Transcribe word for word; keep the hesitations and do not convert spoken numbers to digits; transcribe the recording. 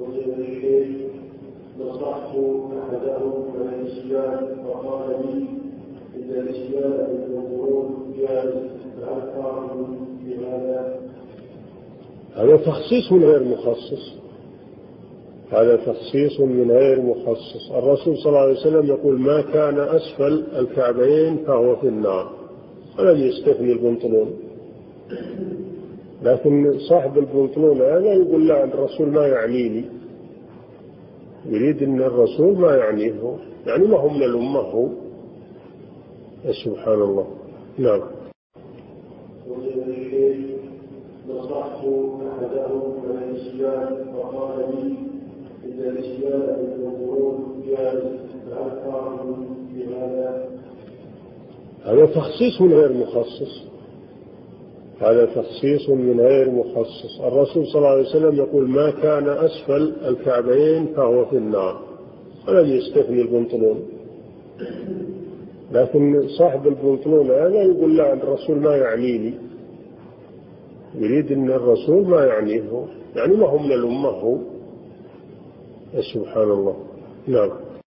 وجد الشيخ نصحت أحدهم على الإسلام فقال لي إن الإسلام بالمنظور جاز فأكثر بهذا. هذا تخصيص من غير مخصص، هذا تخصيص من غير مخصص. الرسول صلى الله عليه وسلم يقول ما كان أسفل الكعبين فهو في النار، ولم يستثني البنطلون. لكن صاحب البنطلون هذا يقول لا الرسول ما يعنيني، يريد أن الرسول ما يعنيه، يعني ما هم من الأمة هو. سبحان الله. نعم. وجد الشيخ نصحت أحدهم على الإسلام فقال لي إن الإسلام بالمنظور جاز فأكثر بهذا. هذا تخصيص من غير مخصص، هذا تخصيص من غير مخصص. الرسول صلى الله عليه وسلم يقول ما كان أسفل الكعبين فهو في النار، ولم يستثني البنطلون. لكن صاحب البنطلون هذا يقول لا الرسول ما يعنيني، يريد أن الرسول ما يعنيه، يعني ما هم من الأمة هو. سبحان الله. نعم.